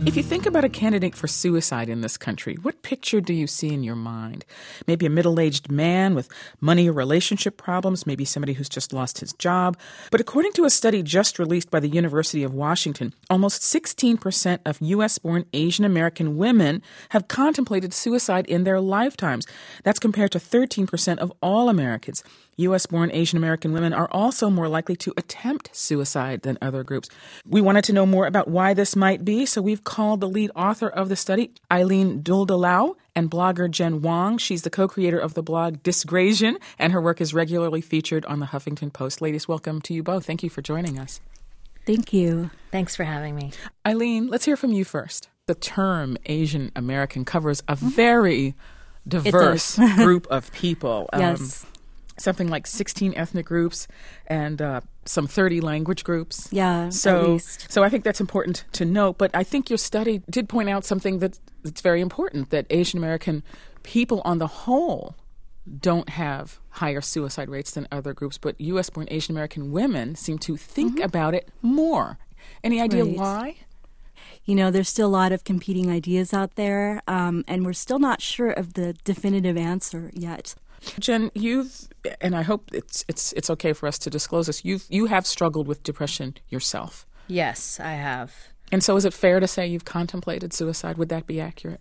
If you think about a candidate for suicide in this country, what picture do you see in your mind? Maybe a middle-aged man with money or relationship problems, maybe somebody who's just lost his job. But according to a study just released by the University of Washington, almost 16% of U.S.-born Asian American women have contemplated suicide in their lifetimes. That's compared to 13% of all Americans. U.S.-born Asian American women are also more likely to attempt suicide than other groups. We wanted to know more about why this might be, so we've called the lead author of the study, Eileen Duldalau, and blogger Jen Wong. She's the co-creator of the blog Disgrazian, and her work is regularly featured on the Huffington Post. Ladies, welcome to you both. Thank you for joining us. Thank you. Thanks for having me. Eileen, let's hear from you first. The term Asian American covers a very diverse group of people. Yes. Something like 16 ethnic groups and some 30 language groups. Yeah, at least. So I think that's important to note. But I think your study did point out something that's very important, that Asian American people on the whole don't have higher suicide rates than other groups, but U.S.-born Asian American women seem to think about it more. Any idea why? You know, there's still a lot of competing ideas out there, and we're still not sure of the definitive answer yet. Jen, and I hope it's okay for us to disclose this, you have struggled with depression yourself. Yes, I have. And so is it fair to say you've contemplated suicide? Would that be accurate?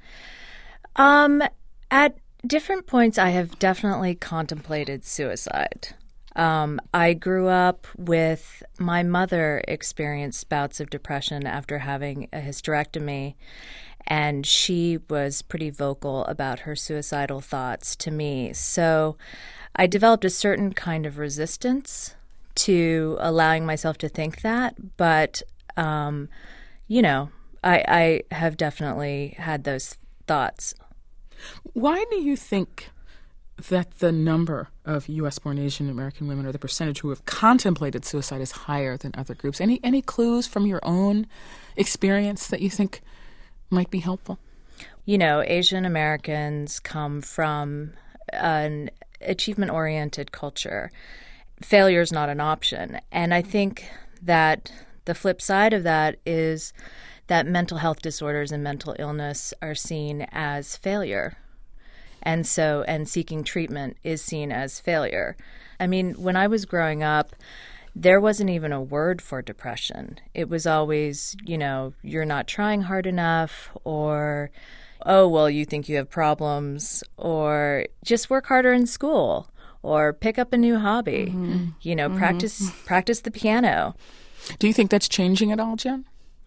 At different points, I have definitely contemplated suicide. I grew up with my mother experienced bouts of depression after having a hysterectomy. And she was pretty vocal about her suicidal thoughts to me. So I developed a certain kind of resistance to allowing myself to think that. But, I have definitely had those thoughts. Why do you think that the number of U.S.-born Asian American women, or the percentage who have contemplated suicide, is higher than other groups? Any clues from your own experience that you think might be helpful? You know, Asian Americans come from an achievement-oriented culture. Failure is not an option. And I think that the flip side of that is that mental health disorders and mental illness are seen as failure. And seeking treatment is seen as failure. I mean, when I was growing up, there wasn't even a word for depression. It was always, you're not trying hard enough, or, oh, well, you think you have problems, or just work harder in school, or pick up a new hobby, practice the piano. Do you think that's changing at all, Jen?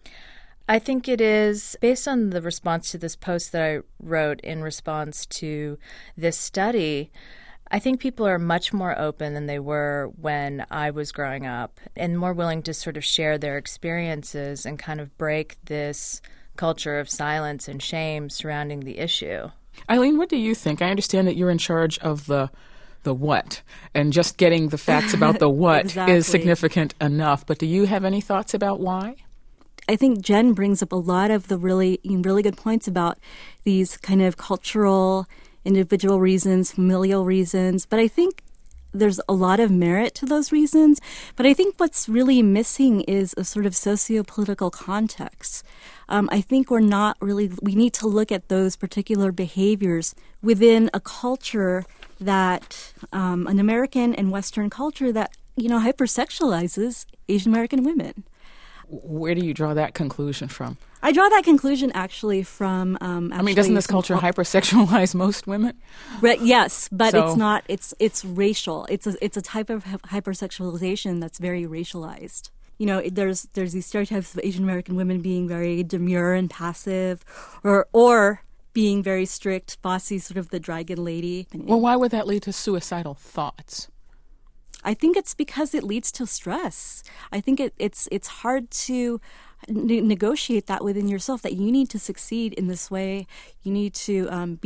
I think it is, based on the response to this post that I wrote in response to this study. I think people are much more open than they were when I was growing up, and more willing to sort of share their experiences and kind of break this culture of silence and shame surrounding the issue. Eileen, what do you think? I understand that you're in charge of the what, and just getting the facts about the what is significant enough. But do you have any thoughts about why? I think Jen brings up a lot of the really good points about these kind of cultural, individual reasons, familial reasons. But I think there's a lot of merit to those reasons. But I think what's really missing is a sort of socio-political context. I think we need to look at those particular behaviors within a culture that, an American and Western culture that, hypersexualizes Asian American women. Where do you draw that conclusion from? I draw that conclusion actually from. Doesn't this culture hypersexualize most women? Yes, but it's not. It's racial. It's a type of hypersexualization that's very racialized. There's these stereotypes of Asian American women being very demure and passive, or being very strict, bossy, sort of the dragon lady. Well, why would that lead to suicidal thoughts? I think it's because it leads to stress. I think it's hard to negotiate that within yourself, that you need to succeed in this way. You need to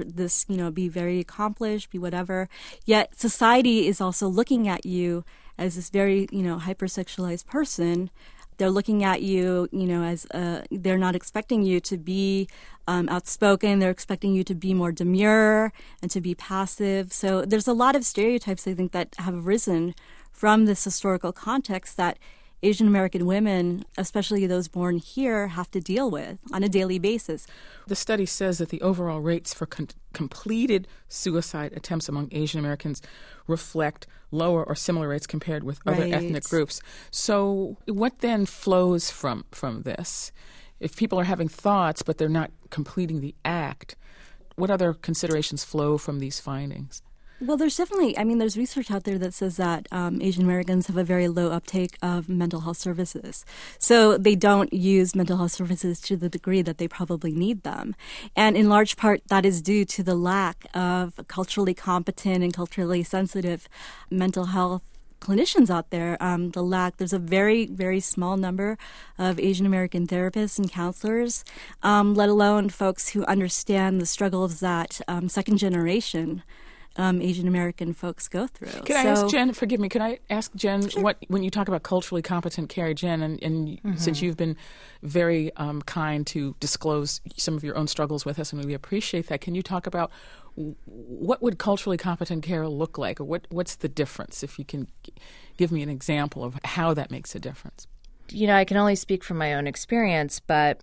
be very accomplished, be whatever. Yet society is also looking at you as this very, hypersexualized person. They're looking at you, as they're not expecting you to be outspoken. They're expecting you to be more demure and to be passive. So there's a lot of stereotypes, I think, that have arisen from this historical context that Asian American women, especially those born here, have to deal with on a daily basis. The study says that the overall rates for completed suicide attempts among Asian Americans reflect lower or similar rates compared with other ethnic groups. So what then flows from this? If people are having thoughts but they're not completing the act, what other considerations flow from these findings? Well, there's definitely, there's research out there that says that Asian Americans have a very low uptake of mental health services. So they don't use mental health services to the degree that they probably need them. And in large part, that is due to the lack of culturally competent and culturally sensitive mental health clinicians out there. There's a very, very small number of Asian American therapists and counselors, let alone folks who understand the struggles that second generation Asian American folks go through. Can I ask Jen, forgive me, can I ask Jen, sure. When you talk about culturally competent care, Jen, and since you've been very kind to disclose some of your own struggles with us, and we appreciate that, can you talk about what would culturally competent care look like, or what's the difference, if you can give me an example of how that makes a difference? I can only speak from my own experience, but,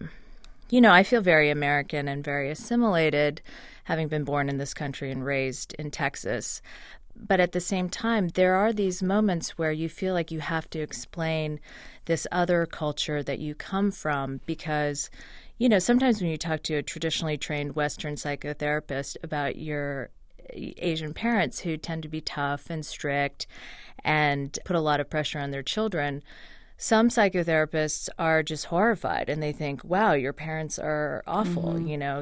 I feel very American and very assimilated, having been born in this country and raised in Texas. But at the same time, there are these moments where you feel like you have to explain this other culture that you come from because, sometimes when you talk to a traditionally trained Western psychotherapist about your Asian parents who tend to be tough and strict and put a lot of pressure on their children, some psychotherapists are just horrified and they think, wow, your parents are awful.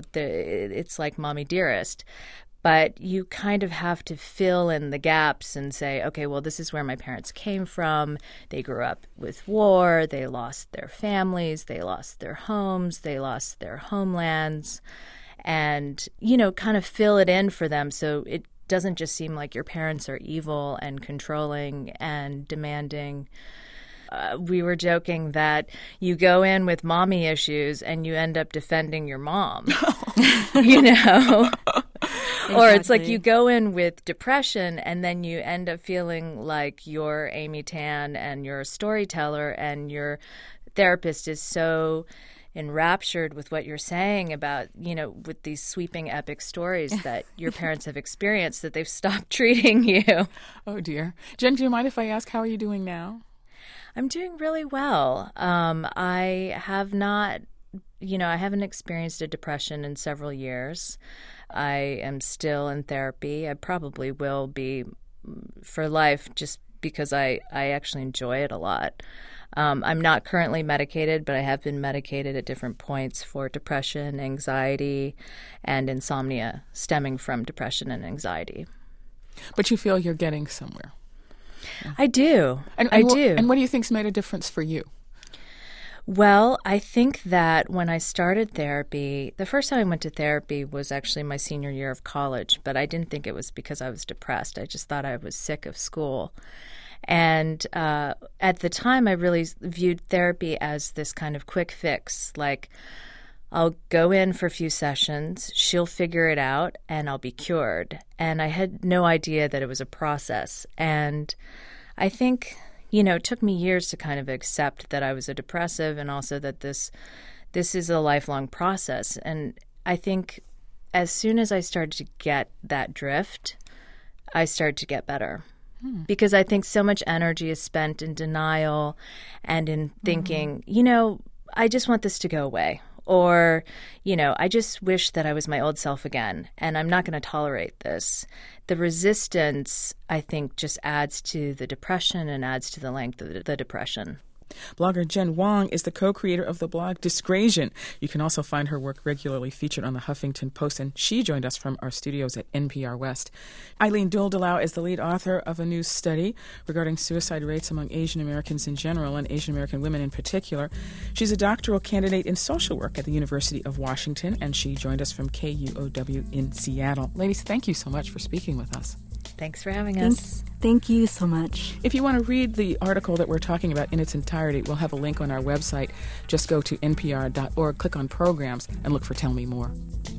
It's like mommy dearest. But you kind of have to fill in the gaps and say, okay, well, this is where my parents came from. They grew up with war. They lost their families. They lost their homes. They lost their homelands. And, kind of fill it in for them so it doesn't just seem like your parents are evil and controlling and demanding. We were joking that you go in with mommy issues and you end up defending your mom, Exactly. Or it's like you go in with depression and then you end up feeling like you're Amy Tan and you're a storyteller and your therapist is so enraptured with what you're saying about, with these sweeping epic stories that your parents have experienced that they've stopped treating you. Oh, dear. Jen, do you mind if I ask, how are you doing now? I'm doing really well. I have not, I haven't experienced a depression in several years. I am still in therapy. I probably will be for life just because I actually enjoy it a lot. I'm not currently medicated, but I have been medicated at different points for depression, anxiety, and insomnia stemming from depression and anxiety. But you feel you're getting somewhere. I do. I do. And what do you think's made a difference for you? Well, I think that when I started therapy, the first time I went to therapy was actually my senior year of college, but I didn't think it was because I was depressed. I just thought I was sick of school. And at the time, I really viewed therapy as this kind of quick fix, like I'll go in for a few sessions, she'll figure it out, and I'll be cured. And I had no idea that it was a process. And I think, it took me years to kind of accept that I was a depressive and also that this is a lifelong process. And I think as soon as I started to get that drift, I started to get better. Because I think so much energy is spent in denial and in thinking, I just want this to go away. Or, I just wish that I was my old self again, and I'm not going to tolerate this. The resistance, I think, just adds to the depression and adds to the length of the depression. Blogger Jen Wong is the co-creator of the blog Disgrasion. You can also find her work regularly featured on the Huffington Post, and she joined us from our studios at NPR West. Eileen Duldelau is the lead author of a new study regarding suicide rates among Asian Americans in general and Asian American women in particular. She's a doctoral candidate in social work at the University of Washington, and she joined us from KUOW in Seattle. Ladies, thank you so much for speaking with us. Thanks for having us. Thank you so much. If you want to read the article that we're talking about in its entirety, we'll have a link on our website. Just go to npr.org, click on Programs, and look for Tell Me More.